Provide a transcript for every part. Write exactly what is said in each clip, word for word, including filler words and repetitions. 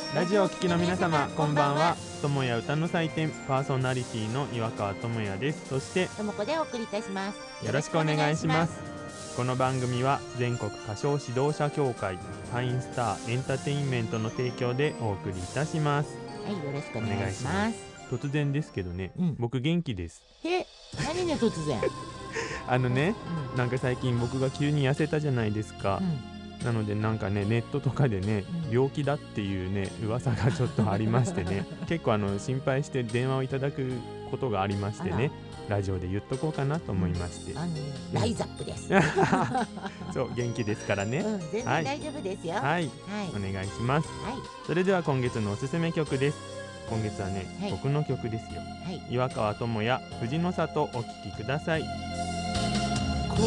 ラジオをお聞きの皆様、こんばんは。友也歌の祭典パーソナリティの岩川智也です。そしてともこでお送りいたします。 よろしくお願いします。この番組は全国歌唱指導者協会ファインスターエンターテインメントの提供でお送りいたします。 はい、よろしくお願いします。 突然ですけどね、うん、僕元気です。 え、何ね突然あのね、うん、なんか最近僕が急に痩せたじゃないですか、うん、なのでなんかねネットとかでね、うん、病気だっていうね噂がちょっとありましてね結構あの心配して電話をいただくことがありましてね、ラジオで言っとこうかなと思いまして、うん、 あのね、ライザップですそう元気ですからね、 うん、全然大丈夫ですよ。 はい、はいはい、お願いします、はい、それでは今月のおすすめ曲です。今月はね、はい、僕の曲ですよ、はい、岩川智也藤の里お聴きください。 恋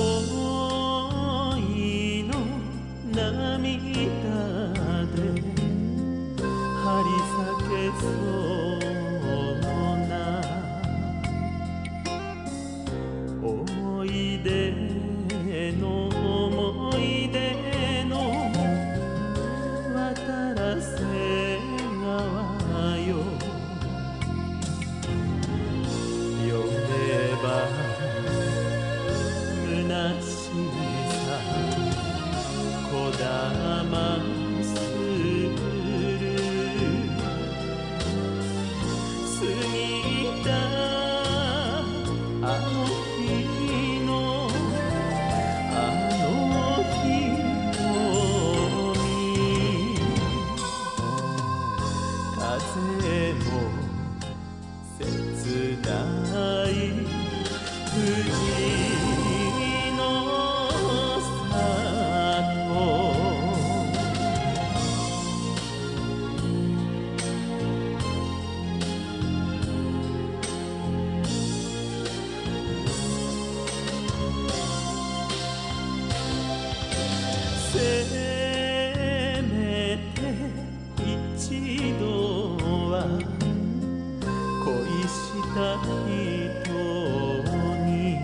の涙で張り裂けそうな思い出の思い出の渡らせ川よ、読めば虚しさこだまする過ぎたあの日のあの瞳風も切ない藤せめて一度は恋した人に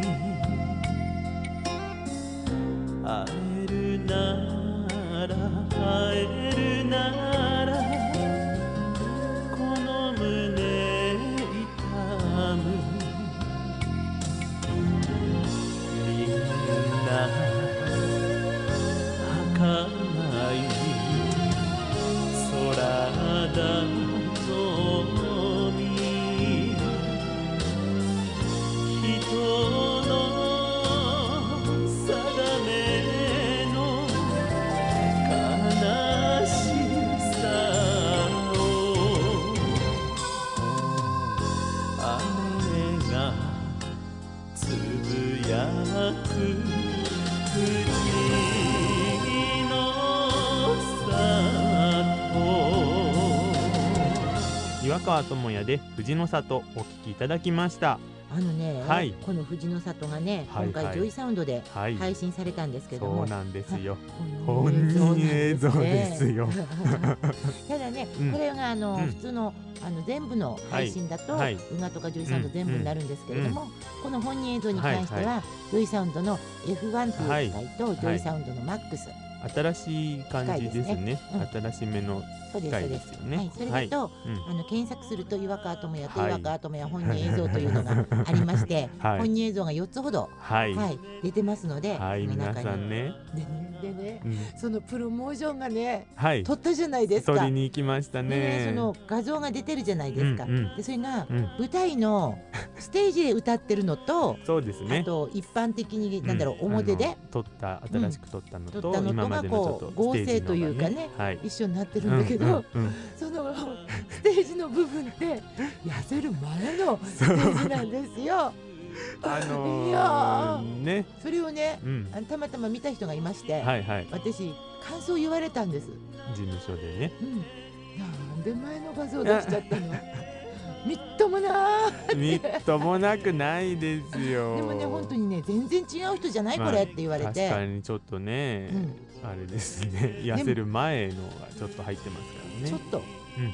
会えるなら会えるならこの胸痛むみんな儚い空だのみ人の定めの悲しさを雨がつぶやく岩川智也で藤の里お聴きいただきました。 あのね、 はい、 この藤の里がね、はいはい、今回ジョイサウンドで配信されたんですけども、 はい、そうなんですよ、本人映像ですよただね、うん、これがあの、うん、普通のあの全部の配信だと、はい、ウガとかジョイサウンド全部になるんですけれども、うんうん、この本人映像に関しては、はいはい、ジョイサウンドの エフワン という機械と、はい、ジョイサウンドのマックス、 新しい感じですね、うん、新しめの機械ですよね。 はい、それだと、はい、あの検索すると岩川智也と岩川智也本人映像というのがありまして、はい、本人映像がよっつほど、はいはい、出てますので、 はい、皆さんねでね、でね、うん、そのプロモーションがね、 はい、 撮ったじゃないですか。 撮りに行きましたね。 ね、その画像が出てるじゃないですか、うんうん、でそれが、うん、舞台のステージで歌ってるのとそうですね、 あと一般的に何だろう、うん、表で撮った新しく撮ったのと、 うん、今までのちょっと合成というかね、はい、一緒になってるんだけど、うんうんうん、そのステージの部分って痩せる前のステージなんですよあのー、いやね、 それをね、うん、たまたま見た人がいまして、はいはい、私感想言われたんです、 事務所でね、 うん、なんで前の画像出しちゃったのみっともなーみっともなくないですよでもね本当にね全然違う人じゃない、まあ、これって言われて、 確かにちょっとね、うん、あれですね、痩せる前のがちょっと入ってますからね、 ちょっと、 うん、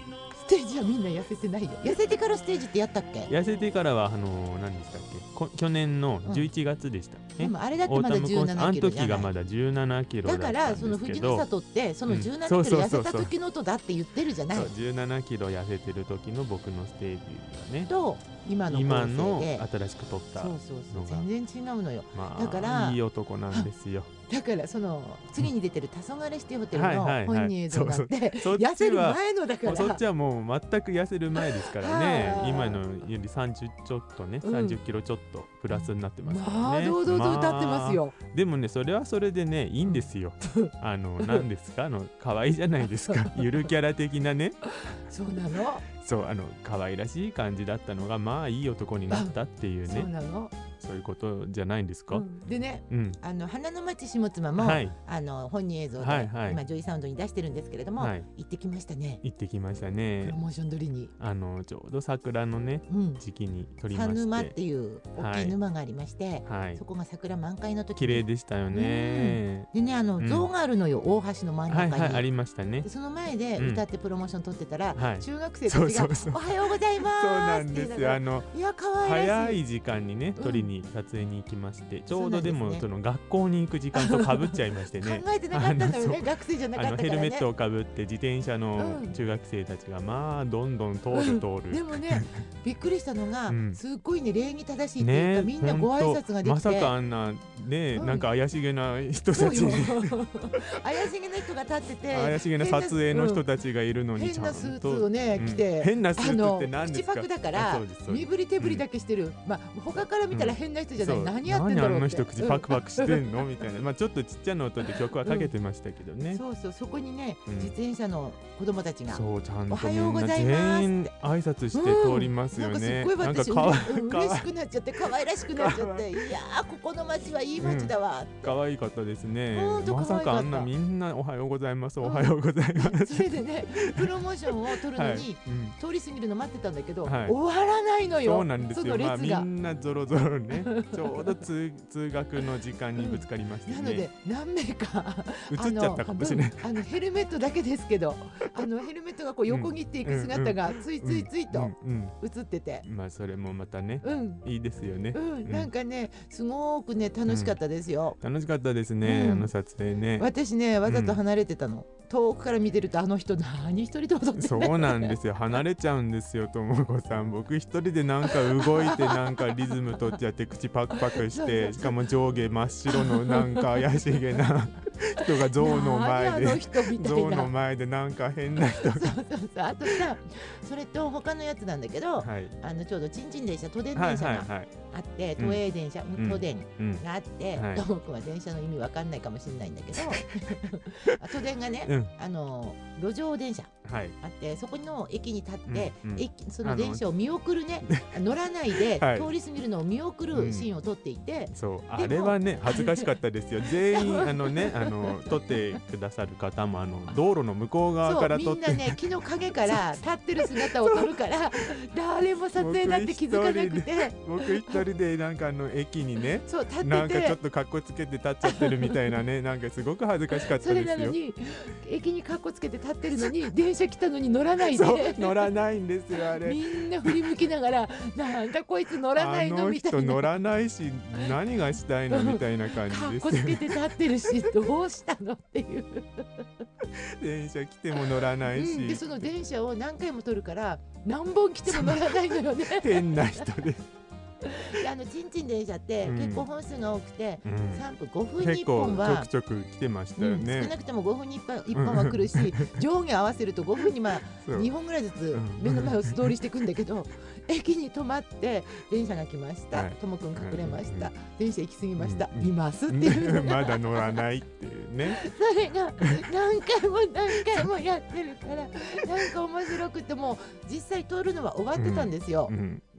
ステージはみんな痩せてないよ。痩せてからステージってやったっけ？ 痩せてからはあのー、何でしたっけ、こ去年のじゅういちがつでした、 うん、でもあれだってまだじゅうななキロじゃない。 あの時がまだじゅうななキロだったんですけど、 だからその藤の里ってそのじゅうななキロ痩せた時の音だって言ってるじゃない。 じゅうななキロ痩せてる時の僕のステージがねと今の今の新しく撮ったのが、 そうそうそう、全然違うのよ、 まあ、 だからいい男なんですよ。 だからその次に出てる黄昏シティホテルの本人映像なんて痩せる前のだから、 そっちはもう全く痩せる前ですからね今のよりさんじゅうちょっとね、うん、さんじゅっキロちょっとプラスになってますからね。 まあ堂々と歌ってますよ、 まあ、でもねそれはそれでねいいんですよあの何ですか、あの可愛いじゃないですかゆるキャラ的なねそうなの、 そうあの可愛らしい感じだったのがまあいい男になったっていうね、 そうなの、 そういうことじゃないんですか、うん、 でね、 うん、 あの花の町下妻も、はい、あの本人映像で、はいはい、今ジョイサウンドに出してるんですけれども、はい、行ってきましたね。 行ってきましたね。 プロモーション撮りにあのちょうど桜のね、うん、時期に撮りまして、 三沼っていう大きい沼がありまして、はい、そこが桜満開の時綺麗でしたよね、 うん、でねあの、うん、像があるのよ大橋の真ん中に、 はいはい、ありましたね。 その前で歌ってプロモーション撮ってたら、 うん、 中学生たちがそうそうそうおはようございますそうなんですよ。あのいや可愛らしい早い時間にね撮りに、撮影に行きまして、ちょうどでもその学校に行く時間とかぶっちゃいましてね考えてなかったのよね学生じゃなかったからね。 ヘルメットをかぶって自転車の中学生たちがまあどんどん通る通る、うん、 でもねびっくりしたのが、うん、すっごいね礼儀正しいっていうか、ね、みんなご挨拶ができて、 まさかあんなね、うん、なんか怪しげな人たち怪しげな人が立ってて怪しげな撮影の人たちがいるのにちゃんと変なスーツをね、うん、着て変なスーツって何ですか。 口パクだから身振り手振りだけしてる、うん、まあ他から見たら変な人じゃない、うん、何やってんだろうって、 何あの人口パクパクしてんのみたいなまあちょっとちっちゃな音で曲はかけてましたけどね、 うん、そうそうそこにね、うん、自転車の子供たちがそうちゃんとおはようございます全員挨拶して通りますよね、 うん、なんかすっごい私嬉しくなっちゃって可愛らしくなっちゃっていやーここの街はいい街だわって、 うん、可愛かったですね。まさかあんなみんなおはようございますおはようございます、 うん、それでねプロモーションを撮るのに、はいうん、通り過ぎるの待ってたんだけど、はい、終わらないのよ。 そうなんですよ、まあ、みんなぞろぞろねちょうど 通, 通学の時間にぶつかりましてね、うん、 なので何名か映っちゃったかもしれないあのヘルメットだけですけどあのヘルメットがこう横切っていく姿がついついついと映ってて、 うんうんうん、まあそれもまたね、うん、いいですよね、 うんうん、なんかねすごくね楽しかったですよ、 うん、楽しかったですね、うん、あの撮影ね。 私ねわざと離れてたの、うん、遠くから見てるとあの人何一人で踊ってないそうなんですよ離れちゃうんですよともこさん。僕一人でなんか動いてなんかリズム取っちゃって口パクパクしてしかも上下真っ白のなんか怪しげな人が象の前で象の前でなんか変な人がそうそうそうあとさそれと他のやつなんだけど、はい、あのちょうどちんちん電車都電電車があって、はいはいはい、都営電車、うん、都電があって、うん、ともくんは電車の意味わかんないかもしれないんだけど都電がね、うん、あの路上電車あって、はい、そこの駅に立って、うんうん、駅その電車を見送るね乗らないで、はい、通り過ぎるのを見送るシーンを撮っていて、 うん、そうあれはね恥ずかしかったですよ全員あのねあの撮ってくださる方もあの道路の向こう側から撮ってみんなね木の陰から立ってる姿を撮るから誰も撮影だって気づかなくて僕一人でなんかあの駅にねそう立っててなんかちょっとカッコつけて立っちゃってるみたいなねなんかすごく恥ずかしかったですよ。 それなのに駅にカッコつけて立ってるのに電車来たのに乗らないでそう乗らないんですよあれみんな振り向きながらなんだこいつ乗らないのみたいなあの人乗らないし何がしたいのみたいな感じですよカッコつけて立ってるしどうしたのっていう電車来ても乗らないし、 うん、でその電車を何回も撮るから何本来ても乗らないのよね変な人でであのちんちん電車って結構本数が多くて、うん、さんぷんごふんにいっぽんは結構ちょくちょく来てましたよね、 うん、少なくともごふんにいっぽんは来るし上下合わせるとごふんにまあにほんぐらいずつ目の前を素通りしていくんだけど駅に止まって電車が来ましたともくん隠れました、うん、電車行き過ぎました、うん、いますっていうのがまだ乗らないっていうねそれが何回も何回もやってるからなんか面白くても実際通るのは終わってたんですよ、うんうん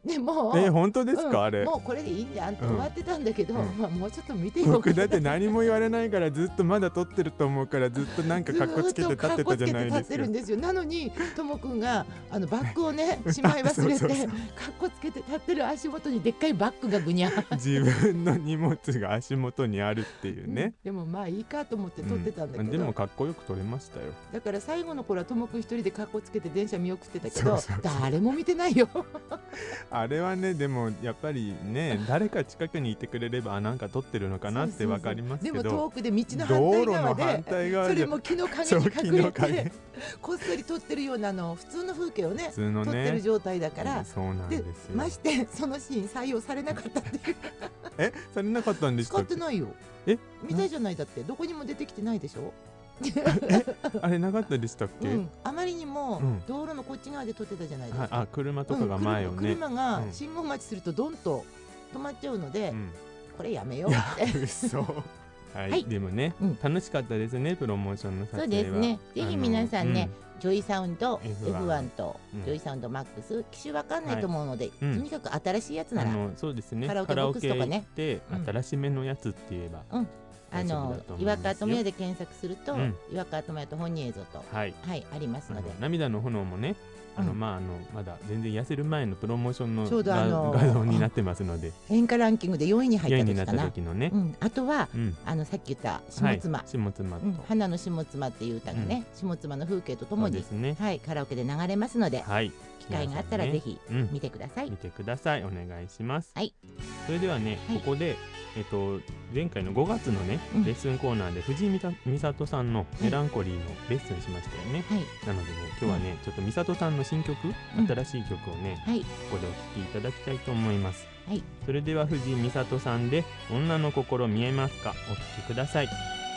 でもえ本当ですか、うん、あれもうこれでいいんじゃんって終わってたんだけど、うんまあ、もうちょっと見てよ。 僕だって何も言われないからずっとまだ撮ってると思うからずっとなんかカッコつけて立ってたじゃないですか。ずっとカッコつけて立ってるんですよ。なのにともくんがあのバッグをねしまい忘れてカッコつけて立ってる足元にでっかいバッグがぐにゃ自分の荷物が足元にあるっていうね、うん、 でもまあいいかと思って撮ってたんだけど、うん、 でもかっこよく撮れましたよ。 だから最後の頃はともくん一人でカッコつけて電車見送ってたけど誰も見てないよあれはねでもやっぱりね誰か近くにいてくれればなんか撮ってるのかなってわかりますけど、 でも遠くで道の反対側で反対側でそれも木の陰に隠れてこっそり撮ってるようなの普通の風景をね、ね撮ってる状態だから、 そうなんですよ。 でましてそのシーン採用されなかったっていうえされなかったんですか。 使ってないよ。え見たいじゃないだってどこにも出てきてないでしょあれなかったでしたっけ、うん、 あまりにも道路のこっち側で撮ってたじゃないですか、 うん、あ車とかが前をね、 うん、車, 車が信号待ちするとドンと止まっちゃうので、うん、これやめようってそうはい、はい、でもね、うん、楽しかったですねプロモーションの撮影は。 そうですね。ぜひ皆さんね、うん、ジョイサウンド エフワン と、うん、ジョイサウンドマックス機種わかんないと思うので、はい、とにかく新しいやつなら、 あのそうですね、 カラオケボックスとかねで、うん、新しめのやつって言えば、うんあの岩川智也で検索すると、うん、岩川智也と本人映像と、はいはい、ありますので、 あの涙の炎もねあの、うん、まああのまだ全然痩せる前のプロモーションのちょうどあの画像になってますので、 演歌ランキングでよんいに入った時かな。 よんいになった時のね、 うん、あとは、うん、あのさっき言った下妻、はい、 下妻と、 うん、花の下妻っていう歌がね、うん、下妻の風景とともに、ね、はい、カラオケで流れますので、はい、機会があったらぜひ見てください、 うん、見てください。お願いします。 はい、 それではね、はい、ここでえっと、前回のごがつのね、うん、レッスンコーナーで藤井美里さんのメランコリーのレッスンしましたよね、はい、なのでね今日はね、うん、ちょっと美里さんの新曲、うん、新しい曲をね、はい、ここでお聴きいただきたいと思います、はい、それでは藤井美里さんで女の心見えますか、お聴きください。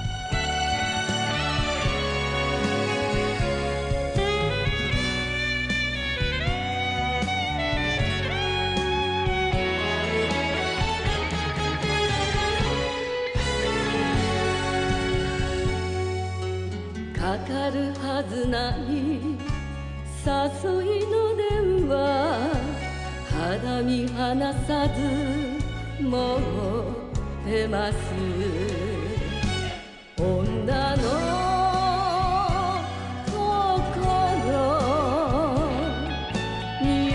かかるはずない誘いの電話、肌身離さず持ってます。女の心見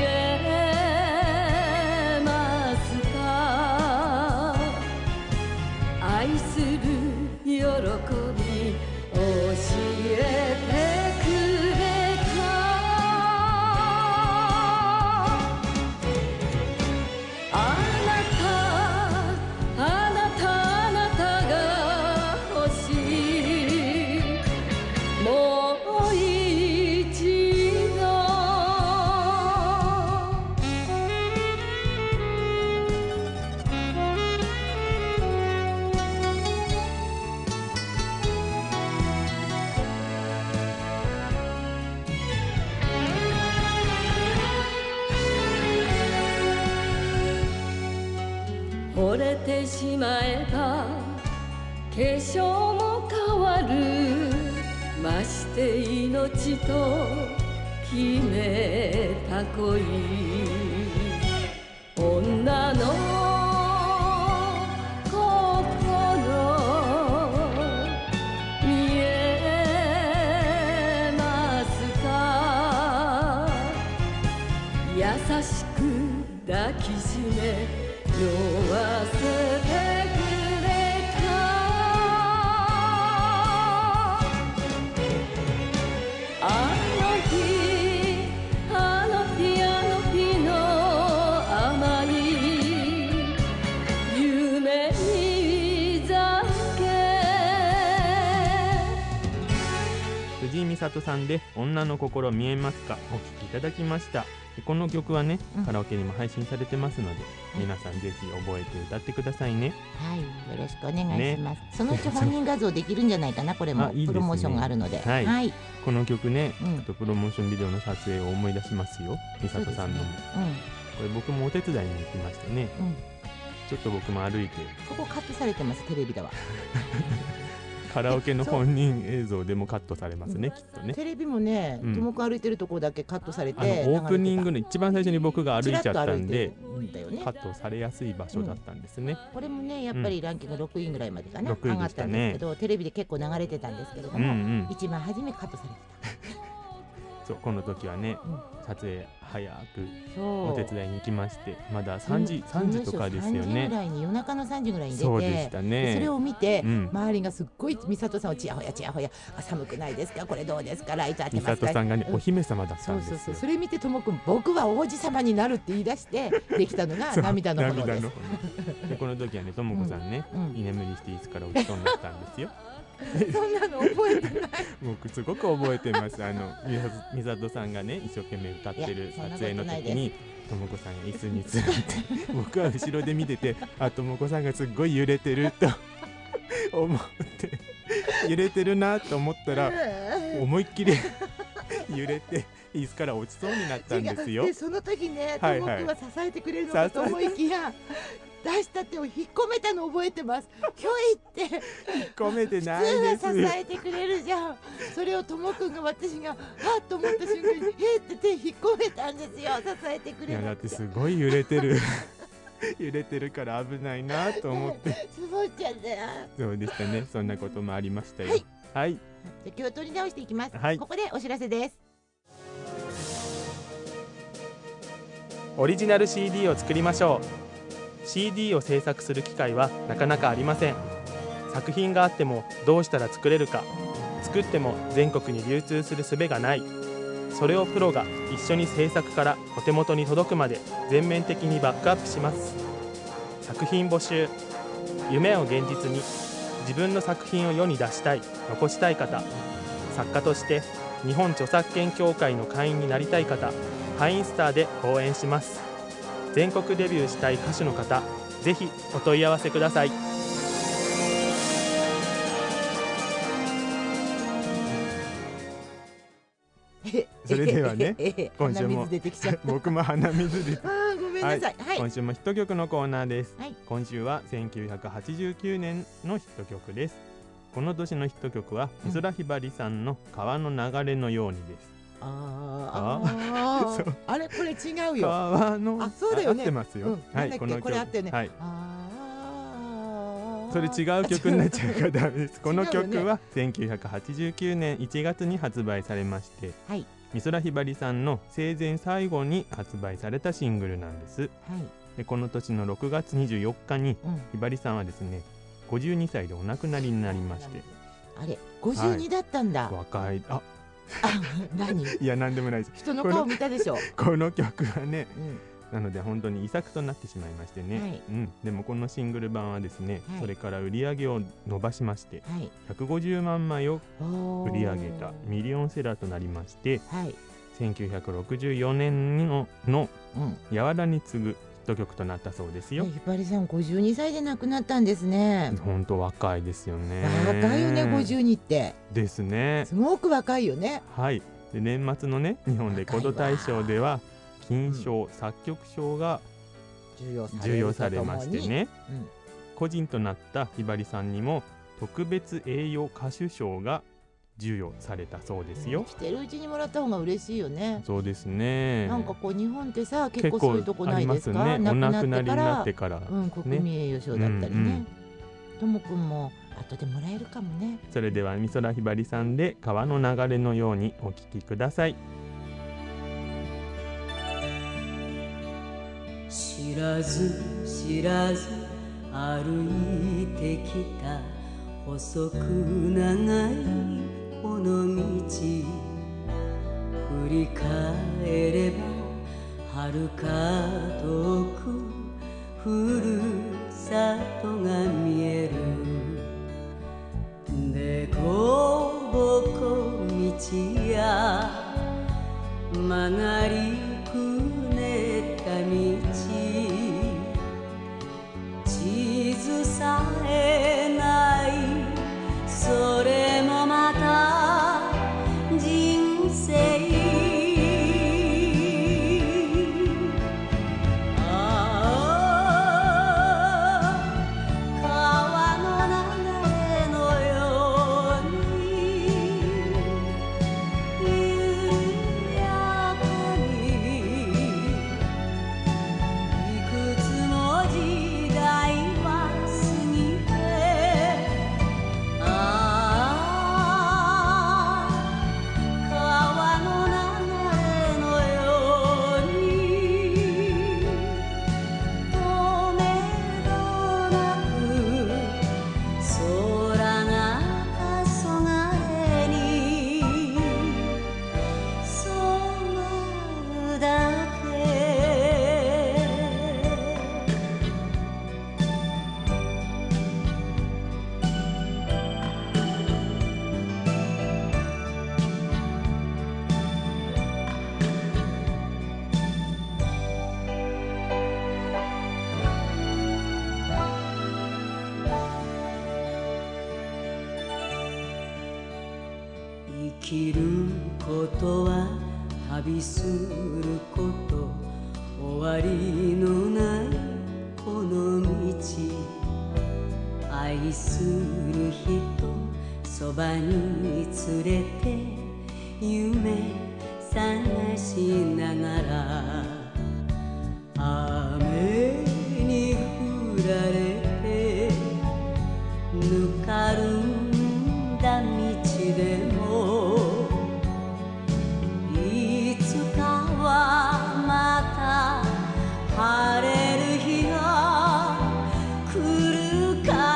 えますか、愛する喜び教えてくれた。あなたあなたあなたが欲しい、もう一度。惚れてしまえば化粧も変わる、まして命と決めた恋、女の心見えますか、優しく抱きしめ酔わせてくれた。あの日あの日あの日の甘い夢見酒。 藤井美里さんで女の心見えますか、お聴きいただきました。この曲はね、うん、カラオケにも配信されてますので、うん、皆さんぜひ覚えて歌ってくださいね。 はい、よろしくお願いします、ね、そのうち本人画像できるんじゃないかなこれもいい、ね、プロモーションがあるので、 はい、はい、この曲ね、うん、ちょっとプロモーションビデオの撮影を思い出しますよ、美里さんのも、ね、うん、これ僕もお手伝いに行きましてね、うん、ちょっと僕も歩いてここカットされてます、テレビではカラオケの本人映像でもカットされますね、きっとね。 テレビもね、ともく歩いてるところだけカットされて、 あのオープニングの一番最初に僕が歩いちゃったんで、 んだよね、 カットされやすい場所だったんですね。 これもね、やっぱりランキングろくいぐらいまでかな、上がったんですけど、テレビで結構流れてたんですけれども、一番初めカットされてた。 そう、この時はね、撮影早くお手伝いに行きまして、まださんじ、さんじとかですよね。さんじぐらいに、夜中のさんじぐらいに出て、 そうでしたね。 それを見て、周りがすっごい美里さんをちやほやちやほや、寒くないですか、これどうですか、ライト当てますか。 美里さんがね、お姫様だったんですよ。 そうそうそう、それ見てともくん、僕は王子様になるって言い出してできたのが涙の炎です。 で、この時はね、ともこさんね、居眠りしていつから起きそうになったんですよ。 そんなの覚えてない。 僕すごく覚えてます。あの美里さんがね、一生懸命歌ってる撮影の時にともこさんが椅子に座って僕は後ろで見てて、あ、ともこさんがすっごい揺れてると思って揺れてるなと思ったら思いっきり揺れて椅子から落ちそうになったんですよ。 でその時ね、ともくんは支えてくれるのかと思いきや、出した手を引っ込めたの覚えてます。ひょいって引っ込めてないです。 普通は支えてくれるじゃん。それをともくんが、私がはっと思った瞬間にへって手引っ込めたんですよ、支えてくれる。 いや、だってすごい揺れてる揺れてるから危ないなと思ってつぼっちゃった。 そうでしたね。そんなこともありましたよ。 はい、 はい、 じゃあ今日取り直していきます、 はい、 ここでお知らせです。 オリジナル シーディー を作りましょう。シーディー を制作する機会はなかなかありません。作品があってもどうしたら作れるか、作っても全国に流通する術がない。それをプロが一緒に制作からお手元に届くまで全面的にバックアップします。作品募集。夢を現実に。自分の作品を世に出したい、残したい方、作家として日本著作権協会の会員になりたい方、会員スターで応援します。全国デビューしたい歌手の方、ぜひお問い合わせください。 それではね、今週も僕も鼻水であ、ごめんなさい、はい、 今週もヒット曲のコーナーです、 はい、 今週はせんきゅうひゃくはちじゅうきゅうねんのヒット曲です。この年のヒット曲は美空ひばりさんの川の流れのようにです。 ああああれ、これ違うよ。 川の、 あ、そうだよね。 合ってますよ。はい、 このこれあったよね。 はい。それ違う曲になっちゃうからダメです。この曲はせんきゅうひゃくはちじゅうきゅうねんいちがつに発売されまして、 はい、 美空ひばりさんの生前最後に発売されたシングルなんです。 はい、 でこの年のろくがつにじゅうよっかに、うん、ひばりさんはですねごじゅうにさいでお亡くなりになりまして。 あれ、ごじゅうにだったんだ。 はい、若い。ああ、何いや、なんでもないです。 人の顔見たでしょ。 この曲はね、 うん、 なので本当に遺作となってしまいましてね、はい、うん、でもこのシングル版はですね、はい、それから売り上げを伸ばしまして、はい、ひゃくごじゅうまんまいを売り上げたミリオンセラーとなりまして、はい、せんきゅうひゃくろくじゅうよねんのの、うん、やわらに次ぐヒット曲となったそうですよ。 ひばりさんごじゅうにさいで亡くなったんですね。 本当若いですよね。 若いよね、ごじゅうにってですね。 すごく若いよね。 はい。で年末のね、日本レコード大賞では金賞、うん、作曲賞が授与されましてね、うん、個人となったひばりさんにも特別栄誉歌手賞が授与されたそうですよ。 生きてるうちにもらった方が嬉しいよね。 そうですね。 なんかこう日本ってさ、結構そういうとこないですか。 ね、お亡くなりになってから、 うん、国民栄誉賞だったりね。ともくんも後でもらえるかもね。 それでは美空ひばりさんで川の流れのようにお聴きください。 知らず知らず歩いてきた細く長いこの道、振り返れば遥か遠くふるさとが見える。でこぼこ道や曲がりくねった道、地図さえないそれもまた人生。ああ川の流れのよきることは旅すること、終わりのないこの道、愛する人そばに連れて夢探しながら、雨に降られてぬかるんだ道でも、いつかはまた晴れる日が来るから。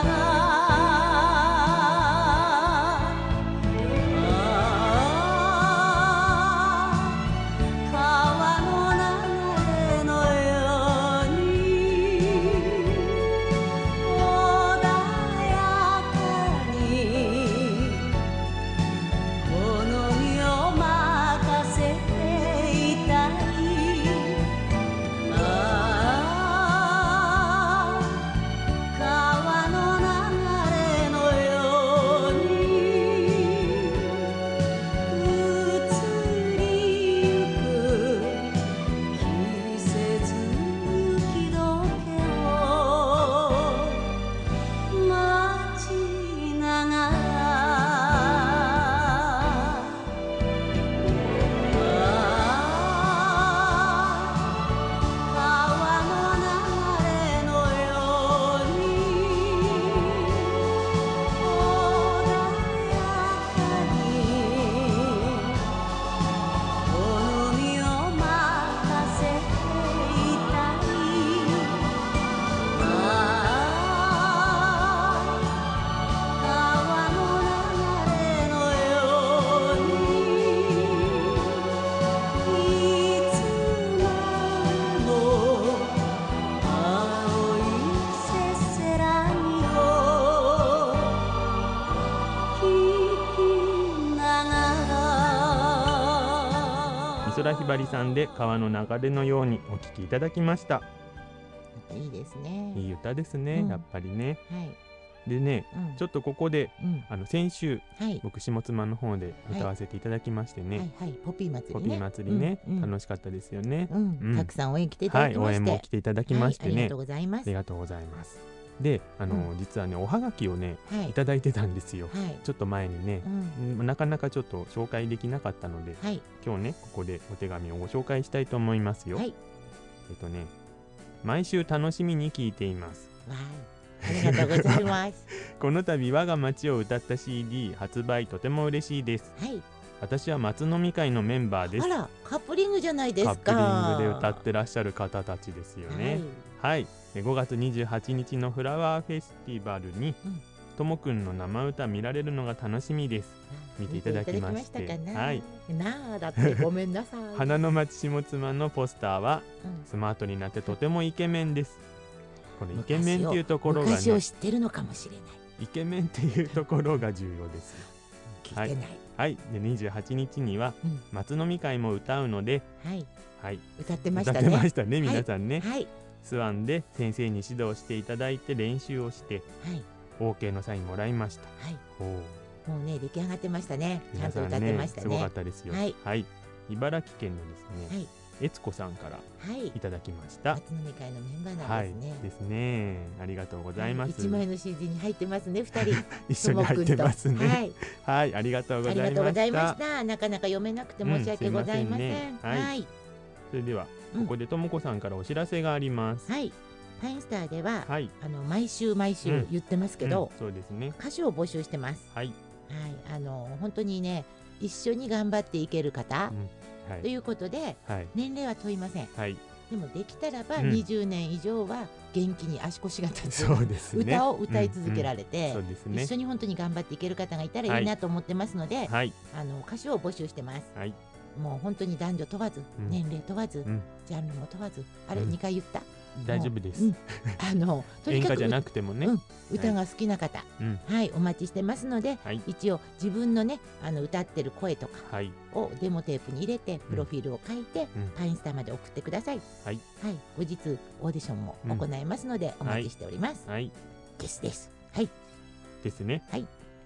美空ひばりさんで川の流れのようにお聴きいただきました。 いいですね。 いい歌ですね、うん、やっぱりね。 はい。 でね、うん、ちょっとここで、 うん、 あの先週、 はい、 僕下妻の方で歌わせていただきましてね、 はいはいはい、ポピー祭りね、 ポピー祭りね、 うんうん、 楽しかったですよね、 うんうん、たくさん応援来ていただきまして、 はい、応援も来ていただきましてね、 はい、ありがとうございます。 ありがとうございます。で、あの、うん、実はねおはがきをね、 はい、 いただいてたんですよ、 はい、 ちょっと前にね、うん、なかなかちょっと紹介できなかったので、 はい、 今日ねここでお手紙をご紹介したいと思いますよ、はい、えっとね毎週楽しみに聞いています。 わーい、ありがとうございますこの度我が町を歌った シーディー 発売とても嬉しいです。 はい、 私は松飲み会のメンバーです。 あら、カップリングじゃないですか。 カップリングで歌ってらっしゃる方たちですよね。はい、はい、ごがつにじゅうはちにちのフラワーフェスティバルに、うん、ともくんの生歌見られるのが楽しみです。見ていただきまして、 はい、なあだってごめんなさい花の町下妻のポスターは、うん、スマートになってとてもイケメンです。このイケメンっていうところが、ね、 昔を知ってるのかもしれない。 イケメンっていうところが重要ですよ。 聞いてない。 はい、でにじゅうはちにちには、うん、松飲み会も歌うので、 はい、 はい、 歌ってましたね。 歌ってましたね、皆さんね。 はい、 スワンで先生に指導していただいて練習をして、はい、オーケー のサインもらいました。 はい、 ほうもうね出来上がってましたね。ちゃんと歌ってましたね。 すごかったですよ。はい、はい、茨城県のですね、はい、悦子さんからいただきました。 松飲み会のメンバーなんですね。 はい、ですね。ありがとうございます。 いちまいの シーディー に入ってますね、ふたり一緒に入ってますね。 はい、 はい、ありがとうございました。 ありがとうございました。なかなか読めなくて申し訳ございません。うん、せんね、はい、はい、 それではここでともこさんからお知らせがあります。 はい。パインスターでは、はい、あの毎週毎週言ってますけど、 うんうん、そうですね。 歌手を募集してます。 はい。 はい、あの本当にね一緒に頑張っていける方、うん、はい、ということで、はい、年齢は問いません。はい。でもできたらばにじゅうねん以上は元気に足腰が立つ、 そうですね、 歌を歌い続けられて、一緒に本当に頑張っていける方がいたらいいなと思ってますので、はい、あの歌手を募集してます。はい。もう本当に男女問わず、うん、年齢問わず、うん、ジャンルも問わず、あれ、うん、にかい言った大丈夫です、 うん、あのとにかく演歌じゃなくてもね、うん、 歌が好きな方、はいはい、お待ちしてますので、はい、一応自分のねあの歌ってる声とかをデモテープに入れてプロフィールを書いて、うん、パインスターまで送ってください、はいはい、後日オーディションも行いますので、お待ちしております、はい、ですですはいですね。 はい。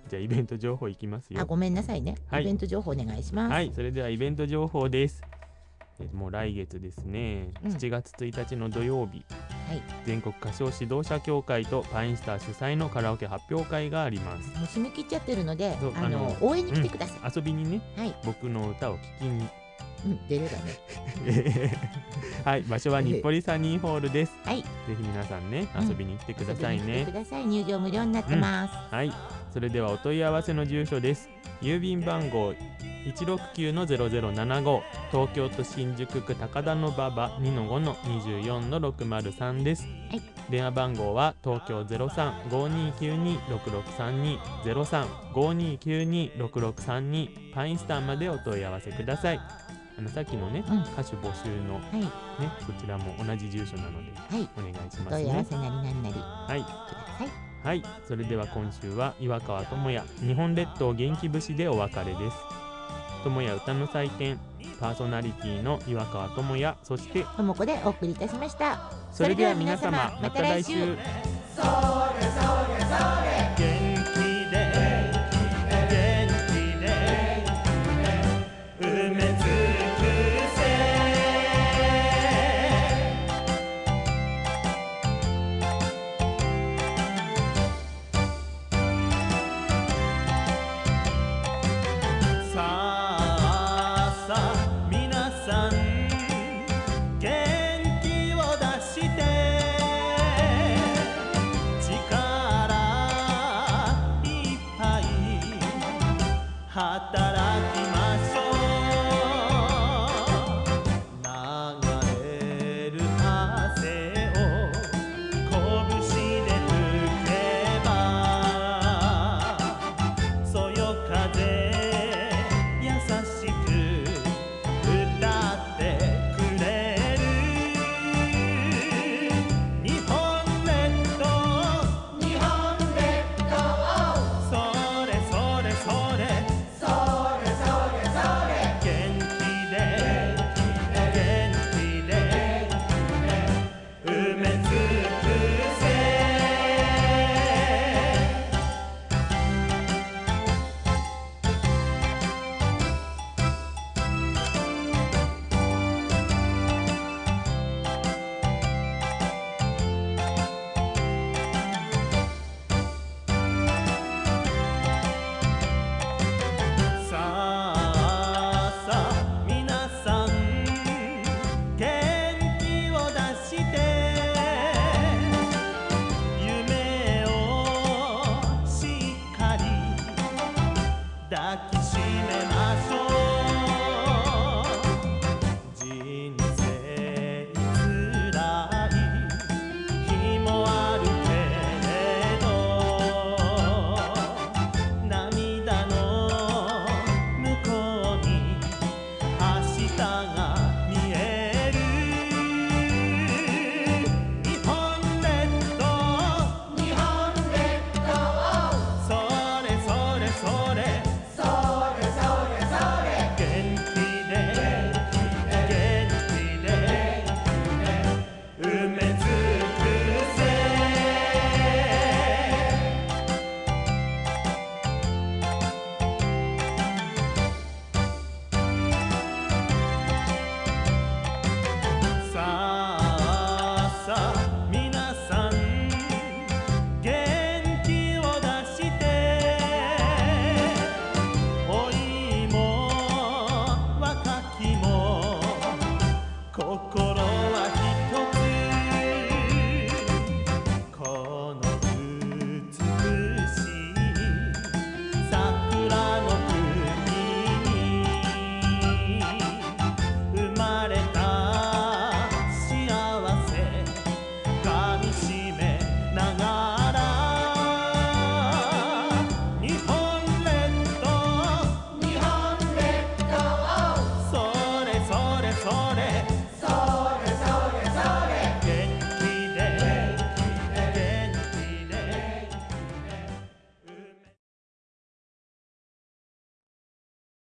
じゃあイベント情報いきますよ。 あ、ごめんなさいね、はい、イベント情報お願いします。 はい、それではイベント情報です。もう来月ですね、うん、しちがつついたちの土曜日、はい、全国歌唱指導者協会とパインスター主催のカラオケ発表会があります。 もう締め切っちゃってるので、あの応援に来てください、 うん、遊びにね、はい、僕の歌を聴きに、 うん、出ればねはい、場所は日暮里サニーホールです。はい、ぜひ皆さんね、遊びに来てくださいね。 遊びに来てください。入場無料になってます、 うん、はい。それではお問い合わせの住所です。郵便番号 いちろくきゅうのゼロゼロななご、東京都新宿区高田馬場 にのごのにじゅうよんのろくまるさんです。はい、電話番号は東京 ゼロさん ごーにーきゅうにーろくろくさんに ゼロさん ごーにーきゅうにーろくろくさんにパインスターまでお問い合わせください。あのさっきのね、うん、歌手募集の、はい、ね、こちらも同じ住所なので、はい、お願いしますね。 問い合わせなりなんなり、 はい、はい、それでは今週は岩川智也日本列島元気節でお別れです。智也歌の祭典パーソナリティの岩川智也、そして智子でお送りいたしました。 それでは皆様、また来週。それそれそれ元気で元気で埋め尽く抱き